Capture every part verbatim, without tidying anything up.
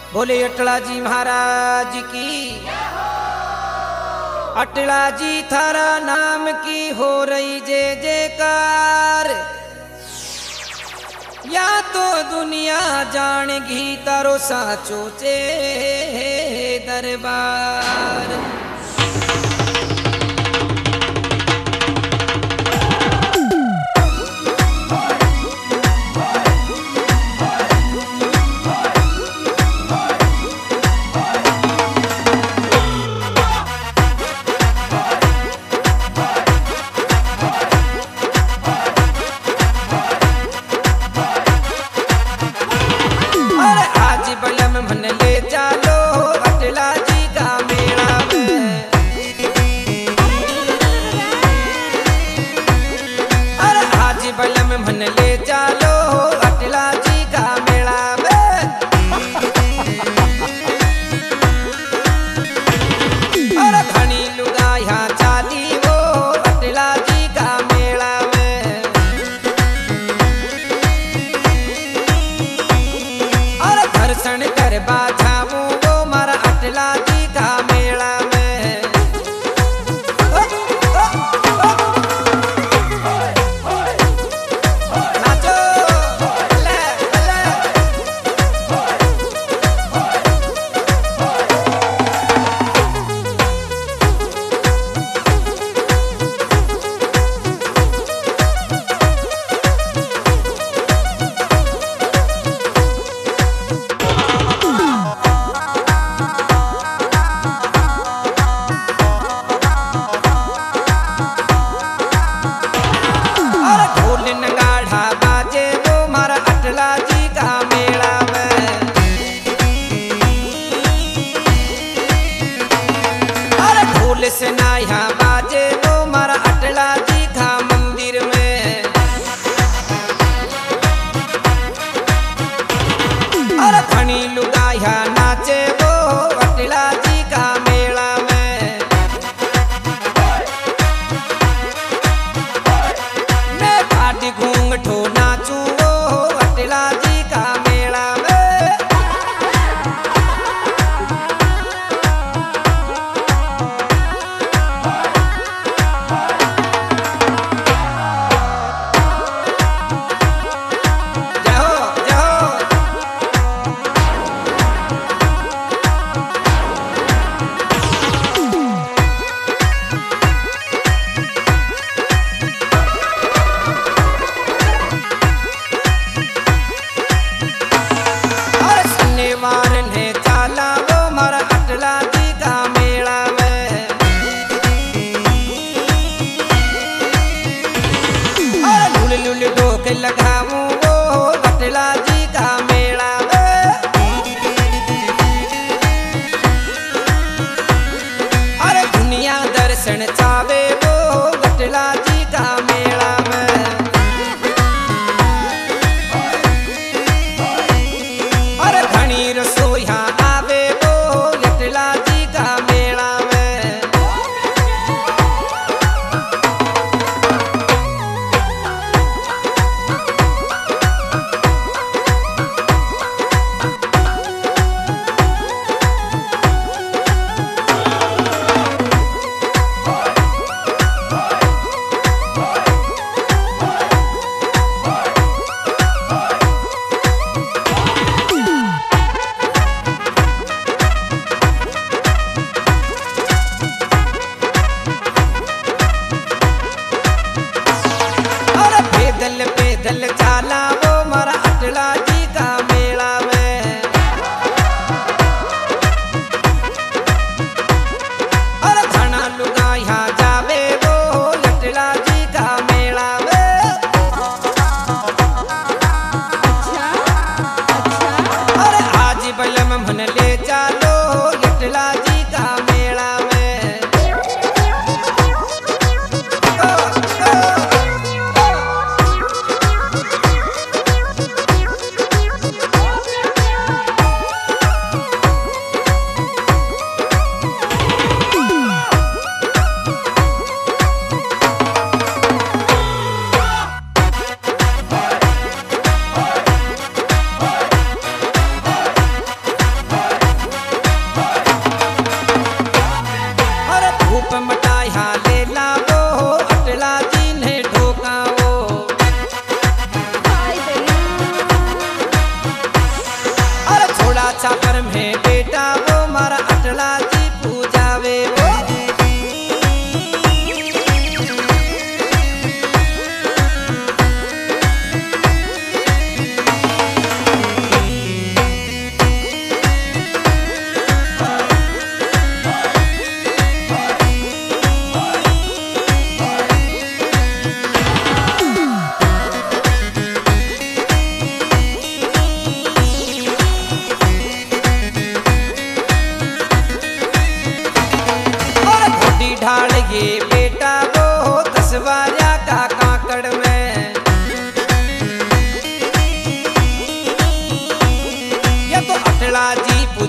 बोले अटला जी महाराज की। अटला जी थारा नाम की हो रही जय जयकार। या तो दुनिया जानेगी तारो साचो चे दरबार। से ना यहाँ बाजे वो मारा अटला जी का मंदिर में। और खनी लुगा यहाँ नाचे वो अटला जी का मेला में। मैं पाटी घूंघटो नाचू वो अटला जी का मेला में।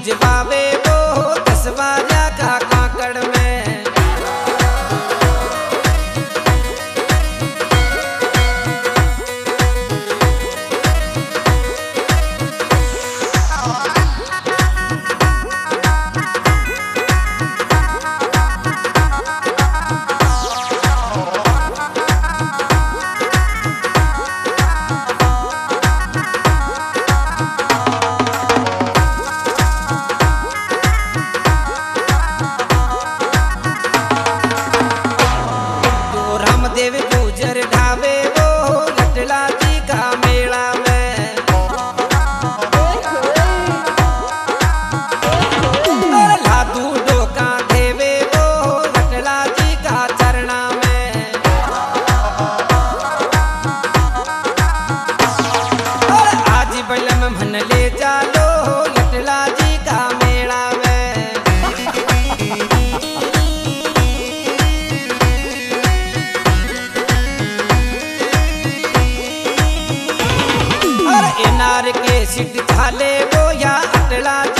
पूजवावे वो दस बाजा का काकड़ में। देव गुजर ढाबे वो लटला जी का मेला में। लादू डोका देवे वो लटला जी का चरणा में। और आज बलम मन ले चालो लटला जी का मेला में। नार के सिट झाले वो या अटला